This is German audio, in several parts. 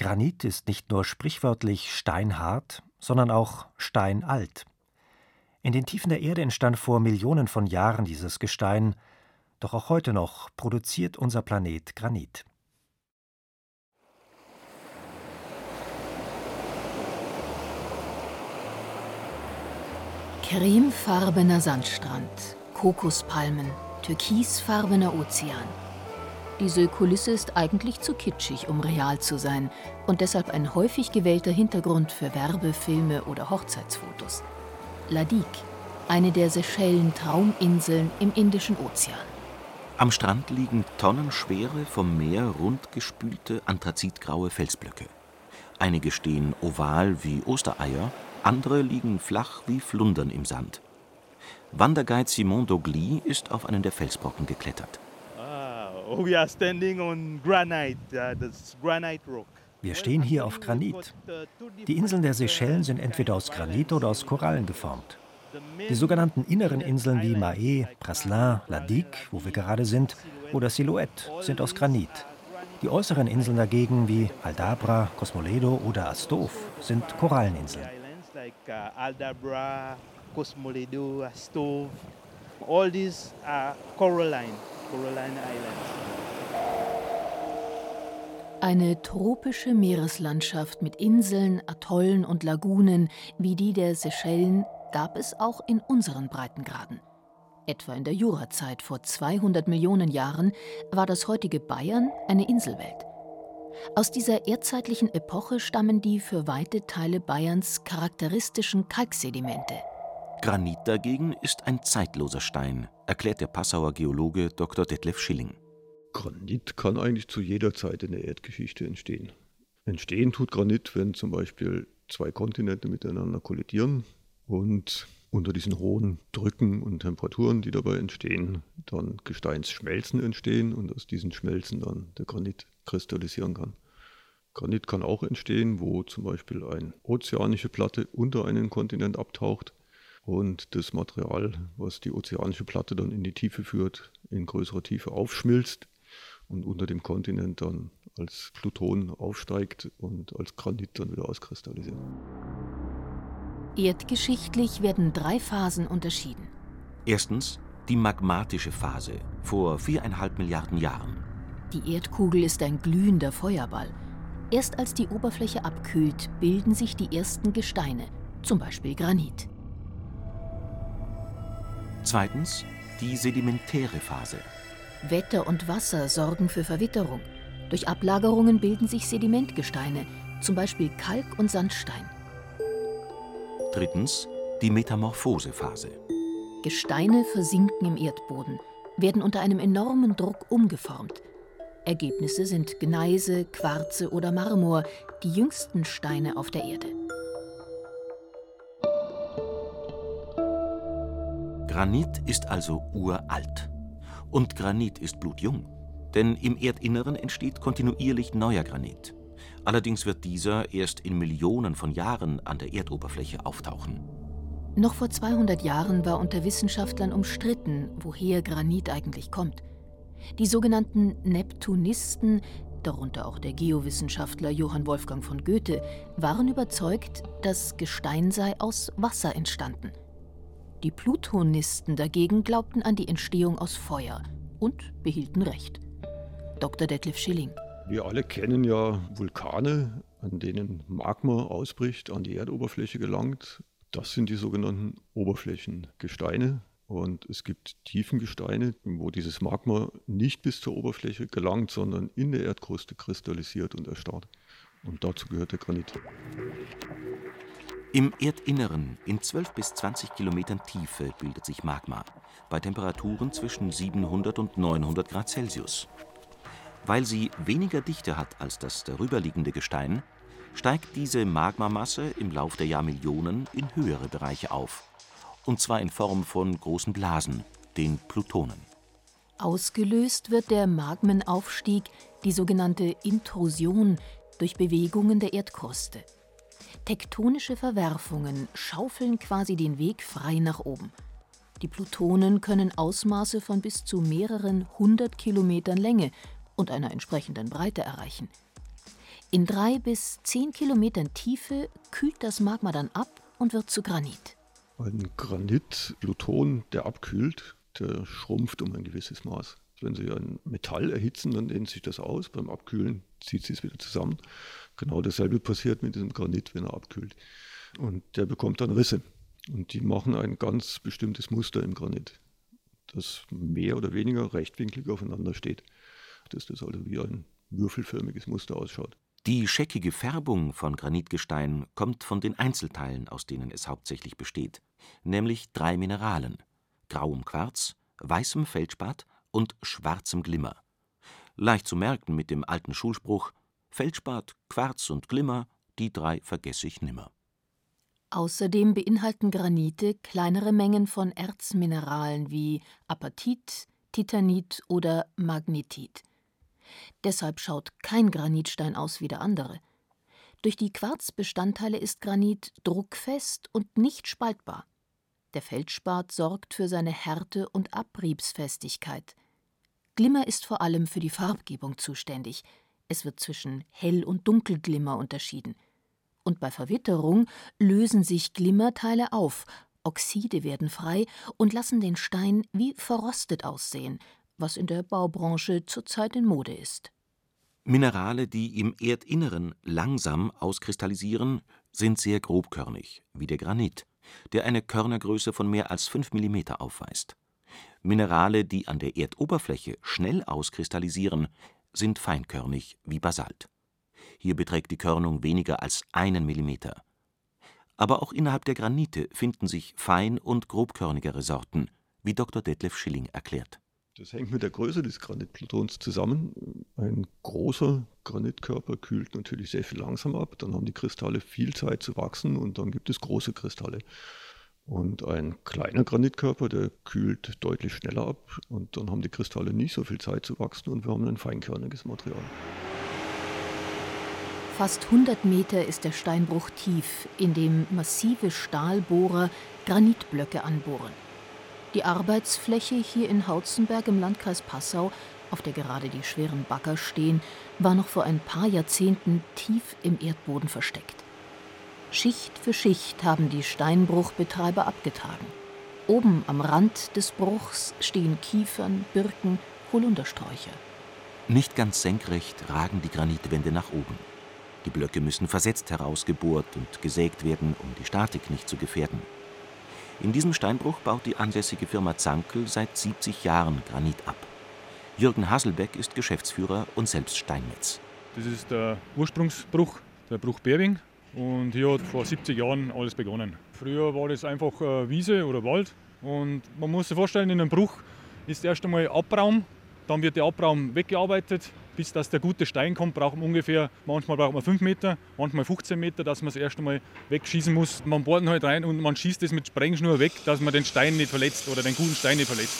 Granit ist nicht nur sprichwörtlich steinhart, sondern auch steinalt. In den Tiefen der Erde entstand vor Millionen von Jahren dieses Gestein, doch auch heute noch produziert unser Planet Granit. Cremefarbener Sandstrand, Kokospalmen, türkisfarbener Ozean. Diese Kulisse ist eigentlich zu kitschig, um real zu sein und deshalb ein häufig gewählter Hintergrund für Werbefilme oder Hochzeitsfotos. Ladik, eine der Seychellen-Trauminseln im Indischen Ozean. Am Strand liegen tonnenschwere, vom Meer rundgespülte anthrazitgraue Felsblöcke. Einige stehen oval wie Ostereier, andere liegen flach wie Flundern im Sand. Wanderguide Simon Dogli ist auf einen der Felsbrocken geklettert. Wir stehen hier auf Granit. Die Inseln der Seychellen sind entweder aus Granit oder aus Korallen geformt. Die sogenannten inneren Inseln wie Mahé, Praslin, Ladik, wo wir gerade sind, oder Silhouette sind aus Granit. Die äußeren Inseln dagegen wie Aldabra, Cosmoledo oder Astov sind Koralleninseln. All these are coralline islands. Eine tropische Meereslandschaft mit Inseln, Atollen und Lagunen wie die der Seychellen gab es auch in unseren Breitengraden. Etwa in der Jurazeit vor 200 Millionen Jahren war das heutige Bayern eine Inselwelt. Aus dieser erdzeitlichen Epoche stammen die für weite Teile Bayerns charakteristischen Kalksedimente. Granit dagegen ist ein zeitloser Stein, erklärt der Passauer Geologe Dr. Detlef Schilling. Granit kann eigentlich zu jeder Zeit in der Erdgeschichte entstehen. Entstehen tut Granit, wenn zum Beispiel zwei Kontinente miteinander kollidieren und unter diesen hohen Drücken und Temperaturen, die dabei entstehen, dann Gesteinsschmelzen entstehen und aus diesen Schmelzen dann der Granit kristallisieren kann. Granit kann auch entstehen, wo zum Beispiel eine ozeanische Platte unter einen Kontinent abtaucht und das Material, was die ozeanische Platte dann in die Tiefe führt, in größerer Tiefe aufschmilzt und unter dem Kontinent dann als Pluton aufsteigt und als Granit dann wieder auskristallisiert. Erdgeschichtlich werden 3 Phasen unterschieden. Erstens die magmatische Phase vor 4,5 Milliarden Jahren. Die Erdkugel ist ein glühender Feuerball. Erst als die Oberfläche abkühlt, bilden sich die ersten Gesteine, zum Beispiel Granit. Zweitens die sedimentäre Phase. Wetter und Wasser sorgen für Verwitterung. Durch Ablagerungen bilden sich Sedimentgesteine, zum Beispiel Kalk und Sandstein. Drittens die Metamorphosephase. Gesteine versinken im Erdboden, werden unter einem enormen Druck umgeformt. Ergebnisse sind Gneise, Quarze oder Marmor, die jüngsten Steine auf der Erde. Granit ist also uralt. Und Granit ist blutjung. Denn im Erdinneren entsteht kontinuierlich neuer Granit. Allerdings wird dieser erst in Millionen von Jahren an der Erdoberfläche auftauchen. Noch vor 200 Jahren war unter Wissenschaftlern umstritten, woher Granit eigentlich kommt. Die sogenannten Neptunisten, darunter auch der Geowissenschaftler Johann Wolfgang von Goethe, waren überzeugt, das Gestein sei aus Wasser entstanden. Die Plutonisten dagegen glaubten an die Entstehung aus Feuer und behielten Recht. Dr. Detlef Schilling. Wir alle kennen ja Vulkane, an denen Magma ausbricht, an die Erdoberfläche gelangt. Das sind die sogenannten Oberflächengesteine. Und es gibt Tiefengesteine, wo dieses Magma nicht bis zur Oberfläche gelangt, sondern in der Erdkruste kristallisiert und erstarrt. Und dazu gehört der Granit. Im Erdinneren in 12 bis 20 Kilometern Tiefe bildet sich Magma, bei Temperaturen zwischen 700 und 900 Grad Celsius. Weil sie weniger Dichte hat als das darüberliegende Gestein, steigt diese Magmamasse im Lauf der Jahrmillionen in höhere Bereiche auf. Und zwar in Form von großen Blasen, den Plutonen. Ausgelöst wird der Magmenaufstieg, die sogenannte Intrusion, durch Bewegungen der Erdkruste. Tektonische Verwerfungen schaufeln quasi den Weg frei nach oben. Die Plutonen können Ausmaße von bis zu mehreren 100 Kilometern Länge und einer entsprechenden Breite erreichen. In 3 bis 10 Kilometern Tiefe kühlt das Magma dann ab und wird zu Granit. Ein Granitpluton, der abkühlt, der schrumpft um ein gewisses Maß. Wenn Sie ein Metall erhitzen, dann dehnt sich das aus. Beim Abkühlen zieht sich es wieder zusammen. Genau dasselbe passiert mit diesem Granit, wenn er abkühlt. Und der bekommt dann Risse. Und die machen ein ganz bestimmtes Muster im Granit, das mehr oder weniger rechtwinklig aufeinander steht. Dass das also wie ein würfelförmiges Muster ausschaut. Die scheckige Färbung von Granitgestein kommt von den Einzelteilen, aus denen es hauptsächlich besteht, nämlich 3 Mineralen: grauem Quarz, weißem Feldspat und schwarzem Glimmer. Leicht zu merken mit dem alten Schulspruch: Feldspat, Quarz und Glimmer, die 3 vergesse ich nimmer. Außerdem beinhalten Granite kleinere Mengen von Erzmineralen wie Apatit, Titanit oder Magnetit. Deshalb schaut kein Granitstein aus wie der andere. Durch die Quarzbestandteile ist Granit druckfest und nicht spaltbar. Der Feldspat sorgt für seine Härte und Abriebsfestigkeit. Glimmer ist vor allem für die Farbgebung zuständig. Es wird zwischen Hell- und Dunkelglimmer unterschieden. Und bei Verwitterung lösen sich Glimmerteile auf, Oxide werden frei und lassen den Stein wie verrostet aussehen, was in der Baubranche zurzeit in Mode ist. Minerale, die im Erdinneren langsam auskristallisieren, sind sehr grobkörnig, wie der Granit, der eine Körnergröße von mehr als 5 mm aufweist. Minerale, die an der Erdoberfläche schnell auskristallisieren, sind feinkörnig wie Basalt. Hier beträgt die Körnung weniger als 1 mm. Aber auch innerhalb der Granite finden sich fein- und grobkörnigere Sorten, wie Dr. Detlef Schilling erklärt. Das hängt mit der Größe des Granitplutons zusammen. Ein großer Granitkörper kühlt natürlich sehr viel langsamer ab. Dann haben die Kristalle viel Zeit zu wachsen und dann gibt es große Kristalle. Und ein kleiner Granitkörper, der kühlt deutlich schneller ab und dann haben die Kristalle nicht so viel Zeit zu wachsen und wir haben ein feinkörniges Material. Fast 100 Meter ist der Steinbruch tief, in dem massive Stahlbohrer Granitblöcke anbohren. Die Arbeitsfläche hier in Hautzenberg im Landkreis Passau, auf der gerade die schweren Bagger stehen, war noch vor ein paar Jahrzehnten tief im Erdboden versteckt. Schicht für Schicht haben die Steinbruchbetreiber abgetragen. Oben am Rand des Bruchs stehen Kiefern, Birken, Holundersträucher. Nicht ganz senkrecht ragen die Granitwände nach oben. Die Blöcke müssen versetzt herausgebohrt und gesägt werden, um die Statik nicht zu gefährden. In diesem Steinbruch baut die ansässige Firma Zankl seit 70 Jahren Granit ab. Jürgen Hasselbeck ist Geschäftsführer und selbst Steinmetz. Das ist der Ursprungsbruch, der Bruch Berwing. Und hier hat vor 70 Jahren alles begonnen. Früher war das einfach Wiese oder Wald. Und man muss sich vorstellen, in einem Bruch ist erst einmal Abraum. Dann wird der Abraum weggearbeitet. Bis dass der gute Stein kommt, manchmal braucht man 5 Meter, manchmal 15 Meter, dass man es erst einmal wegschießen muss. Man bohrt ihn halt rein und man schießt es mit Sprengschnur weg, dass man den Stein nicht verletzt oder den guten Stein nicht verletzt.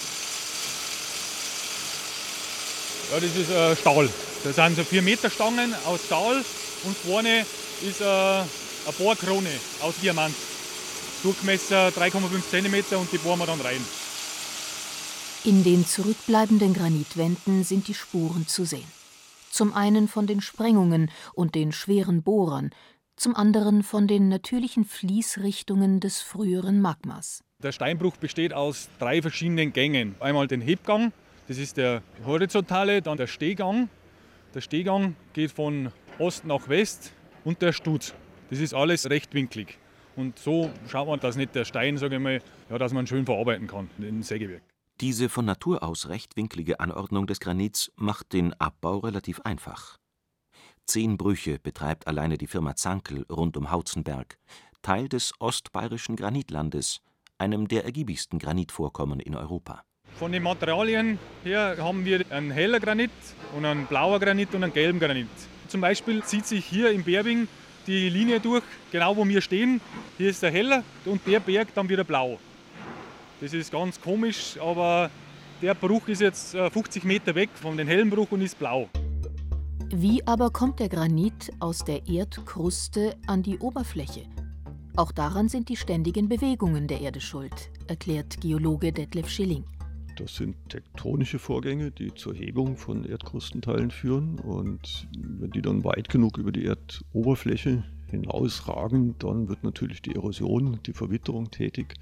Ja, das ist Stahl. Das sind so 4 Meter Stangen aus Stahl und vorne ist eine Bohrkrone aus Diamant. Durchmesser 3,5 cm und die bohren wir dann rein. In den zurückbleibenden Granitwänden sind die Spuren zu sehen. Zum einen von den Sprengungen und den schweren Bohrern, zum anderen von den natürlichen Fließrichtungen des früheren Magmas. Der Steinbruch besteht aus 3 verschiedenen Gängen. Einmal den Hebgang, das ist der horizontale, dann der Stehgang. Der Stehgang geht von Ost nach West und der Stutz. Das ist alles rechtwinklig. Und so schaut man, dass nicht der Stein, sage ich mal, ja, dass man schön verarbeiten kann im Sägewerk. Diese von Natur aus rechtwinklige Anordnung des Granits macht den Abbau relativ einfach. 10 Brüche betreibt alleine die Firma Zankl rund um Hautzenberg, Teil des ostbayerischen Granitlandes, einem der ergiebigsten Granitvorkommen in Europa. Von den Materialien her haben wir einen heller Granit und einen blauer Granit und einen gelben Granit. Zum Beispiel zieht sich hier im Berwing die Linie durch, genau wo wir stehen. Hier ist der heller und der Berg dann wieder blau. Das ist ganz komisch, aber der Bruch ist jetzt 50 Meter weg von dem hellen Bruch und ist blau. Wie aber kommt der Granit aus der Erdkruste an die Oberfläche? Auch daran sind die ständigen Bewegungen der Erde schuld, erklärt Geologe Detlef Schilling. Das sind tektonische Vorgänge, die zur Hebung von Erdkrustenteilen führen. Und wenn die dann weit genug über die Erdoberfläche hinausragen, dann wird natürlich die Erosion, die Verwitterung tätig.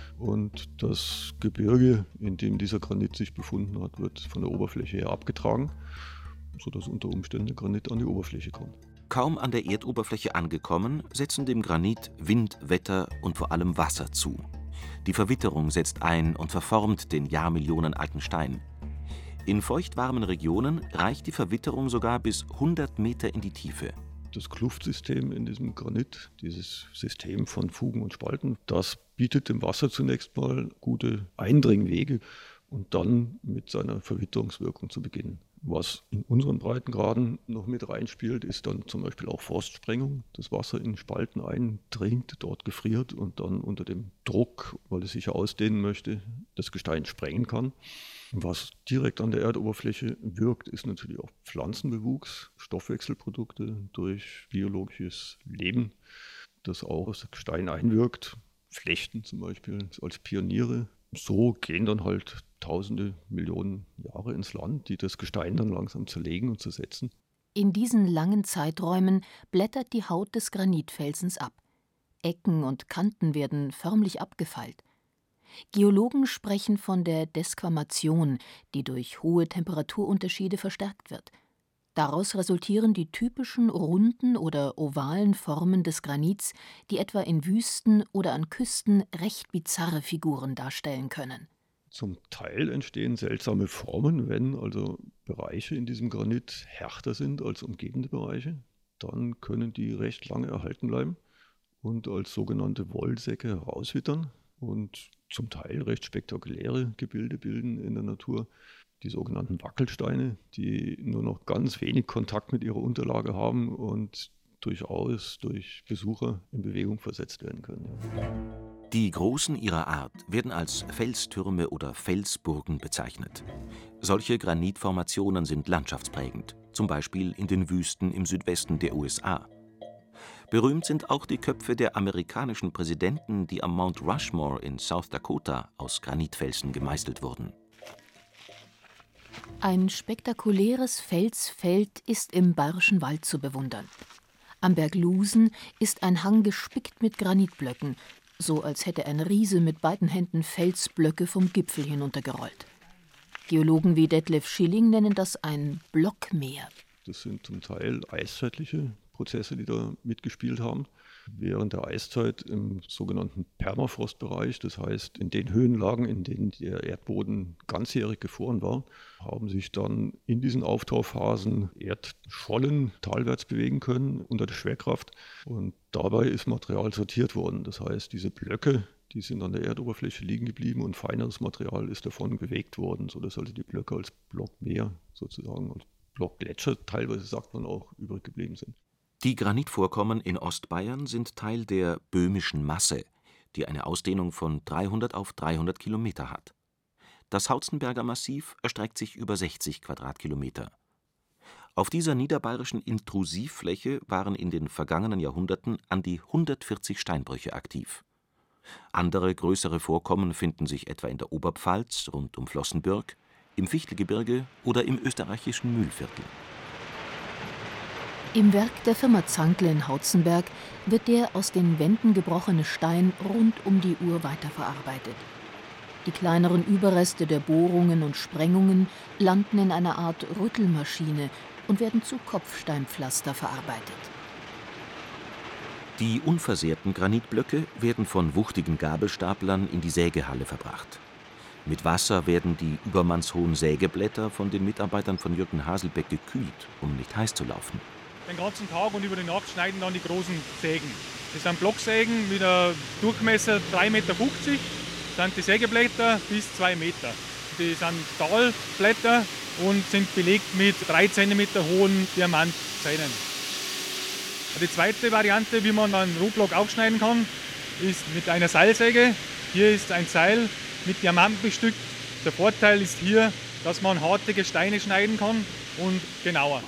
Und das Gebirge, in dem dieser Granit sich befunden hat, wird von der Oberfläche her abgetragen, sodass unter Umständen der Granit an die Oberfläche kommt. Kaum an der Erdoberfläche angekommen, setzen dem Granit Wind, Wetter und vor allem Wasser zu. Die Verwitterung setzt ein und verformt den jahrmillionenalten Stein. In feuchtwarmen Regionen reicht die Verwitterung sogar bis 100 Meter in die Tiefe. Das Kluftsystem in diesem Granit, dieses System von Fugen und Spalten, das bietet dem Wasser zunächst mal gute Eindringwege und dann mit seiner Verwitterungswirkung zu beginnen. Was in unseren Breitengraden noch mit reinspielt, ist dann zum Beispiel auch Frostsprengung. Das Wasser in Spalten eindringt, dort gefriert und dann unter dem Druck, weil es sich ausdehnen möchte, das Gestein sprengen kann. Was direkt an der Erdoberfläche wirkt, ist natürlich auch Pflanzenbewuchs, Stoffwechselprodukte durch biologisches Leben, das auch auf das Gestein einwirkt. Flechten zum Beispiel als Pioniere. So gehen dann halt Tausende, Millionen Jahre ins Land, die das Gestein dann langsam zerlegen und zersetzen. In diesen langen Zeiträumen blättert die Haut des Granitfelsens ab. Ecken und Kanten werden förmlich abgefeilt. Geologen sprechen von der Desquamation, die durch hohe Temperaturunterschiede verstärkt wird. Daraus resultieren die typischen runden oder ovalen Formen des Granits, die etwa in Wüsten oder an Küsten recht bizarre Figuren darstellen können. Zum Teil entstehen seltsame Formen, wenn also Bereiche in diesem Granit härter sind als umgebende Bereiche. Dann können die recht lange erhalten bleiben und als sogenannte Wollsäcke herauswittern und zum Teil recht spektakuläre Gebilde bilden in der Natur. Die sogenannten Wackelsteine, die nur noch ganz wenig Kontakt mit ihrer Unterlage haben und durchaus durch Besucher in Bewegung versetzt werden können. Die Großen ihrer Art werden als Felstürme oder Felsburgen bezeichnet. Solche Granitformationen sind landschaftsprägend, zum Beispiel in den Wüsten im Südwesten der USA. Berühmt sind auch die Köpfe der amerikanischen Präsidenten, die am Mount Rushmore in South Dakota aus Granitfelsen gemeißelt wurden. Ein spektakuläres Felsfeld ist im Bayerischen Wald zu bewundern. Am Berg Lusen ist ein Hang gespickt mit Granitblöcken, so als hätte ein Riese mit beiden Händen Felsblöcke vom Gipfel hinuntergerollt. Geologen wie Detlef Schilling nennen das ein Blockmeer. Das sind zum Teil eiszeitliche Prozesse, die da mitgespielt haben. Während der Eiszeit im sogenannten Permafrostbereich, das heißt in den Höhenlagen, in denen der Erdboden ganzjährig gefroren war, haben sich dann in diesen Auftauphasen Erdschollen talwärts bewegen können unter der Schwerkraft. Und dabei ist Material sortiert worden. Das heißt, diese Blöcke, die sind an der Erdoberfläche liegen geblieben und feineres Material ist davon bewegt worden, sodass also die Blöcke als Blockmeer sozusagen, als Blockgletscher teilweise sagt man auch, übrig geblieben sind. Die Granitvorkommen in Ostbayern sind Teil der Böhmischen Masse, die eine Ausdehnung von 300 auf 300 Kilometer hat. Das Hautzenberger Massiv erstreckt sich über 60 Quadratkilometer. Auf dieser niederbayerischen Intrusivfläche waren in den vergangenen Jahrhunderten an die 140 Steinbrüche aktiv. Andere größere Vorkommen finden sich etwa in der Oberpfalz rund um Flossenbürg, im Fichtelgebirge oder im österreichischen Mühlviertel. Im Werk der Firma Zankle in Hautzenberg wird der aus den Wänden gebrochene Stein rund um die Uhr weiterverarbeitet. Die kleineren Überreste der Bohrungen und Sprengungen landen in einer Art Rüttelmaschine und werden zu Kopfsteinpflaster verarbeitet. Die unversehrten Granitblöcke werden von wuchtigen Gabelstaplern in die Sägehalle verbracht. Mit Wasser werden die übermannshohen Sägeblätter von den Mitarbeitern von Jürgen Haselbeck gekühlt, um nicht heiß zu laufen. Den ganzen Tag und über die Nacht schneiden dann die großen Sägen. Das sind Blocksägen mit einem Durchmesser 3,50 Meter, sind die Sägeblätter bis 2 Meter. Die sind Stahlblätter und sind belegt mit 3 cm hohen Diamantzähnen. Die zweite Variante, wie man einen Rohblock aufschneiden kann, ist mit einer Seilsäge. Hier ist ein Seil mit Diamanten bestückt. Der Vorteil ist hier, dass man harte Gesteine schneiden kann und genauer.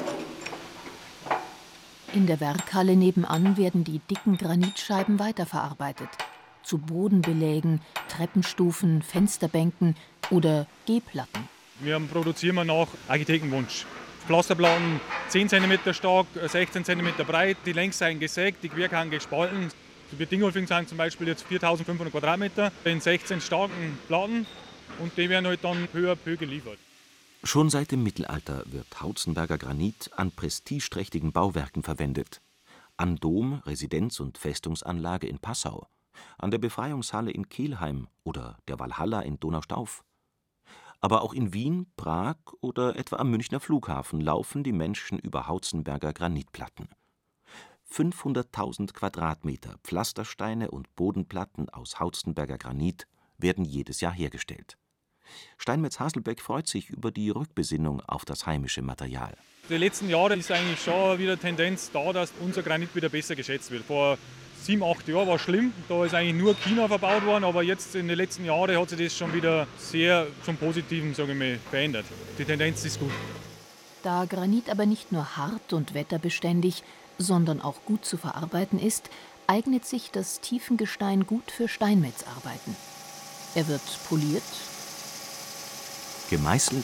In der Werkhalle nebenan werden die dicken Granitscheiben weiterverarbeitet. Zu Bodenbelägen, Treppenstufen, Fensterbänken, oder G-Platten. Wir produzieren nach Architektenwunsch. Pflasterplatten 10 cm stark, 16 cm breit, die Längsseiten gesägt, die Querkanten gespalten. Die Dingolfing sind zum Beispiel jetzt 4.500 Quadratmeter in 16 starken Platten und die werden halt dann peu à peu geliefert. Schon seit dem Mittelalter wird Hautzenberger Granit an prestigeträchtigen Bauwerken verwendet. An Dom-, Residenz- und Festungsanlage in Passau, an der Befreiungshalle in Kelheim oder der Walhalla in Donaustauf. Aber auch in Wien, Prag oder etwa am Münchner Flughafen laufen die Menschen über Hautzenberger Granitplatten. 500.000 Quadratmeter Pflastersteine und Bodenplatten aus Hautzenberger Granit werden jedes Jahr hergestellt. Steinmetz Haselbeck freut sich über die Rückbesinnung auf das heimische Material. Die letzten Jahre ist eigentlich schon wieder Tendenz da, dass unser Granit wieder besser geschätzt wird. Vor 7, 8 Jahren war es schlimm, da ist eigentlich nur China verbaut worden, aber jetzt in den letzten Jahren hat sich das schon wieder sehr zum Positiven, sage ich mal, verändert. Die Tendenz ist gut. Da Granit aber nicht nur hart und wetterbeständig, sondern auch gut zu verarbeiten ist, eignet sich das Tiefengestein gut für Steinmetzarbeiten. Er wird poliert, Gemeißelt,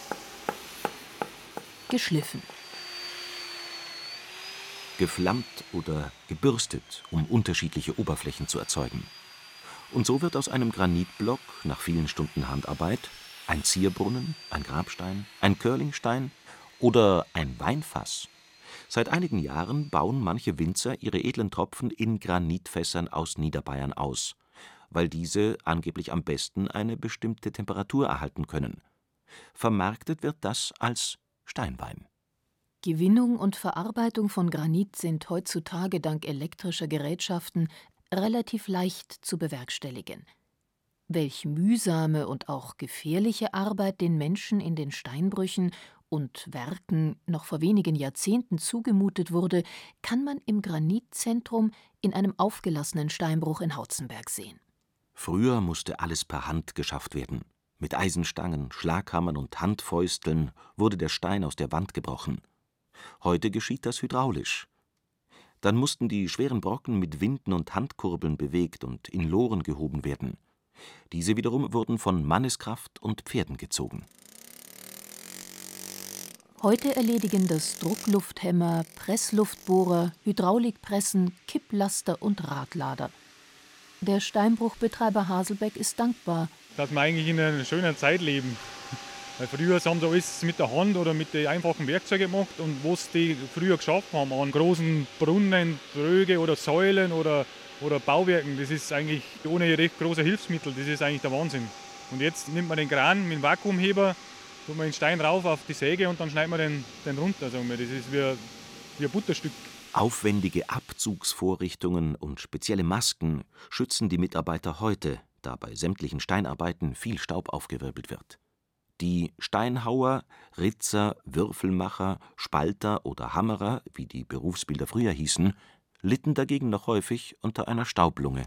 geschliffen. geflammt oder gebürstet, um unterschiedliche Oberflächen zu erzeugen. Und so wird aus einem Granitblock nach vielen Stunden Handarbeit ein Zierbrunnen, ein Grabstein, ein Curlingstein oder ein Weinfass. Seit einigen Jahren bauen manche Winzer ihre edlen Tropfen in Granitfässern aus Niederbayern aus, weil diese angeblich am besten eine bestimmte Temperatur erhalten können. Vermarktet wird das als Steinwein. Gewinnung und Verarbeitung von Granit sind heutzutage dank elektrischer Gerätschaften relativ leicht zu bewerkstelligen. Welch mühsame und auch gefährliche Arbeit den Menschen in den Steinbrüchen und Werken noch vor wenigen Jahrzehnten zugemutet wurde, kann man im Granitzentrum in einem aufgelassenen Steinbruch in Hautzenberg sehen. Früher musste alles per Hand geschafft werden. Mit Eisenstangen, Schlaghammern und Handfäusteln wurde der Stein aus der Wand gebrochen. Heute geschieht das hydraulisch. Dann mussten die schweren Brocken mit Winden und Handkurbeln bewegt und in Loren gehoben werden. Diese wiederum wurden von Manneskraft und Pferden gezogen. Heute erledigen das Drucklufthämmer, Pressluftbohrer, Hydraulikpressen, Kipplaster und Radlader. Der Steinbruchbetreiber Haselbeck ist dankbar, Dass wir eigentlich in einer schönen Zeit leben. Weil früher haben sie alles mit der Hand oder mit den einfachen Werkzeugen gemacht und was die früher geschafft haben an großen Brunnen, Tröge oder Säulen oder Bauwerken, das ist eigentlich ohne recht große Hilfsmittel, das ist eigentlich der Wahnsinn. Und jetzt nimmt man den Kran mit dem Vakuumheber, tut man den Stein rauf auf die Säge und dann schneidet man den runter. Sagen wir. Das ist wie ein Butterstück. Aufwendige Abzugsvorrichtungen und spezielle Masken schützen die Mitarbeiter heute, da bei sämtlichen Steinarbeiten viel Staub aufgewirbelt wird. Die Steinhauer, Ritzer, Würfelmacher, Spalter oder Hammerer, wie die Berufsbilder früher hießen, litten dagegen noch häufig unter einer Staublunge.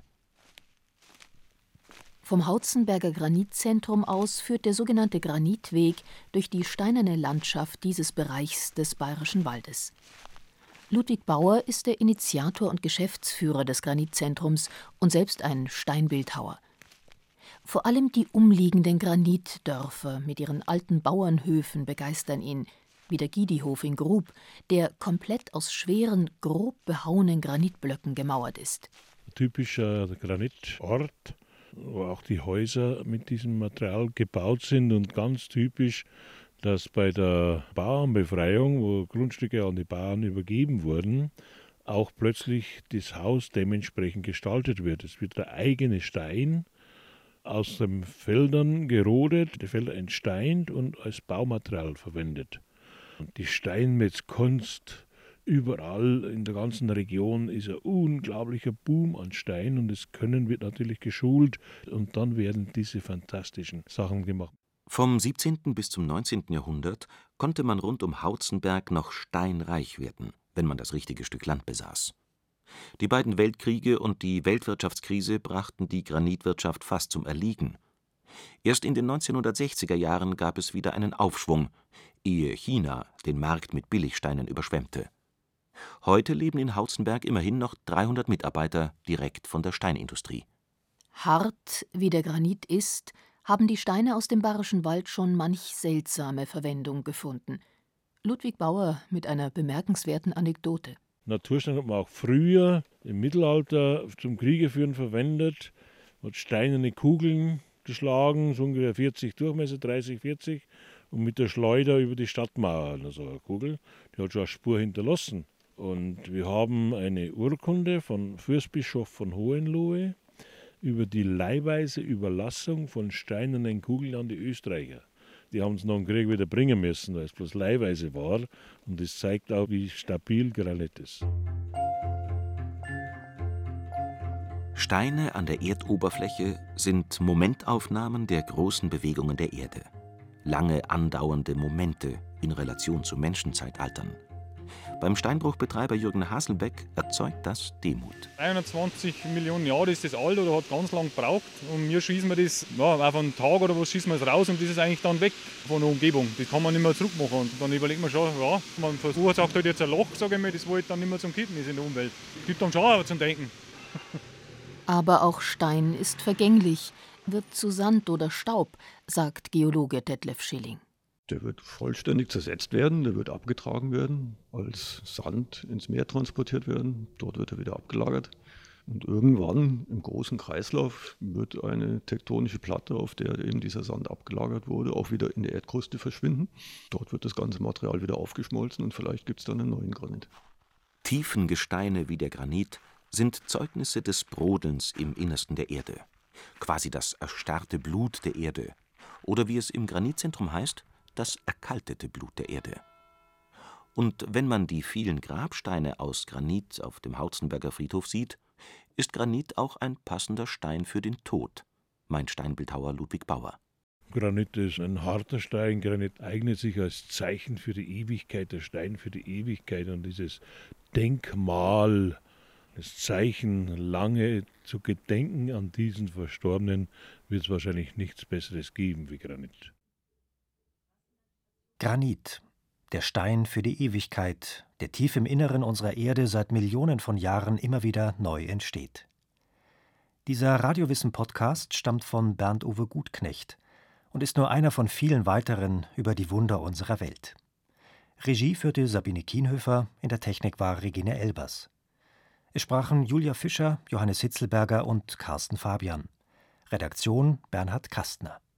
Vom Hautzenberger Granitzentrum aus führt der sogenannte Granitweg durch die steinerne Landschaft dieses Bereichs des Bayerischen Waldes. Ludwig Bauer ist der Initiator und Geschäftsführer des Granitzentrums und selbst ein Steinbildhauer. Vor allem die umliegenden Granitdörfer mit ihren alten Bauernhöfen begeistern ihn, wie der Gidihof in Grub, der komplett aus schweren, grob behauenen Granitblöcken gemauert ist. Typischer Granitort, wo auch die Häuser mit diesem Material gebaut sind, und ganz typisch, dass bei der Bauernbefreiung, wo Grundstücke an die Bauern übergeben wurden, auch plötzlich das Haus dementsprechend gestaltet wird. Es wird der eigene Stein aus den Feldern gerodet, die Felder entsteint und als Baumaterial verwendet. Und die Steinmetzkunst überall in der ganzen Region ist ein unglaublicher Boom an Stein, und das Können wird natürlich geschult und dann werden diese fantastischen Sachen gemacht. Vom 17. bis zum 19. Jahrhundert konnte man rund um Hautzenberg noch steinreich werden, wenn man das richtige Stück Land besaß. Die beiden Weltkriege und die Weltwirtschaftskrise brachten die Granitwirtschaft fast zum Erliegen. Erst in den 1960er Jahren gab es wieder einen Aufschwung, ehe China den Markt mit Billigsteinen überschwemmte. Heute leben in Hautzenberg immerhin noch 300 Mitarbeiter direkt von der Steinindustrie. Hart wie der Granit ist, haben die Steine aus dem Bayerischen Wald schon manch seltsame Verwendung gefunden. Ludwig Bauer mit einer bemerkenswerten Anekdote. Naturstein hat man auch früher im Mittelalter zum Kriegeführen verwendet, hat steinerne Kugeln geschlagen, so ungefähr 40 Durchmesser, 30, 40, und mit der Schleuder über die Stadtmauer, also eine Kugel, die hat schon eine Spur hinterlassen. Und wir haben eine Urkunde von Fürstbischof von Hohenlohe über die leihweise Überlassung von steinernen Kugeln an die Österreicher. Die haben es nach dem Krieg wieder bringen müssen, weil es bloß leihweise war. Und das zeigt auch, wie stabil Granit ist. Steine an der Erdoberfläche sind Momentaufnahmen der großen Bewegungen der Erde. Lange andauernde Momente in Relation zu Menschenzeitaltern. Beim Steinbruchbetreiber Jürgen Haselbeck erzeugt das Demut. 320 Millionen Jahre ist das alt oder hat ganz lang gebraucht. Und wir schießen wir das auf einen Tag oder was schießen wir es raus und das ist eigentlich dann weg von der Umgebung. Das kann man nicht mehr zurückmachen. Und dann überlegt man schon, ja, man verursacht halt jetzt ein Loch, sage ich mal, das wollte dann nicht mehr zum Kippen ist in der Umwelt. Das gibt dann schon auch zum Denken. Aber auch Stein ist vergänglich, wird zu Sand oder Staub, sagt Geologe Detlef Schilling. Der wird vollständig zersetzt werden, der wird abgetragen werden, als Sand ins Meer transportiert werden. Dort wird er wieder abgelagert. Und irgendwann im großen Kreislauf wird eine tektonische Platte, auf der eben dieser Sand abgelagert wurde, auch wieder in der Erdkruste verschwinden. Dort wird das ganze Material wieder aufgeschmolzen und vielleicht gibt es dann einen neuen Granit. Tiefengesteine wie der Granit sind Zeugnisse des Brodelns im Innersten der Erde. Quasi das erstarrte Blut der Erde. Oder wie es im Granitzentrum heißt, das erkaltete Blut der Erde. Und wenn man die vielen Grabsteine aus Granit auf dem Hautzenberger Friedhof sieht, ist Granit auch ein passender Stein für den Tod, meint Steinbildhauer Ludwig Bauer. Granit ist ein harter Stein. Granit eignet sich als Zeichen für die Ewigkeit, der Stein für die Ewigkeit. Und dieses Denkmal, das Zeichen, lange zu gedenken an diesen Verstorbenen, wird es wahrscheinlich nichts Besseres geben wie Granit. Granit, der Stein für die Ewigkeit, der tief im Inneren unserer Erde seit Millionen von Jahren immer wieder neu entsteht. Dieser Radiowissen-Podcast stammt von Bernd-Uwe Gutknecht und ist nur einer von vielen weiteren über die Wunder unserer Welt. Regie führte Sabine Kienhöfer, in der Technik war Regine Elbers. Es sprachen Julia Fischer, Johannes Hitzelberger und Carsten Fabian. Redaktion Bernhard Kastner.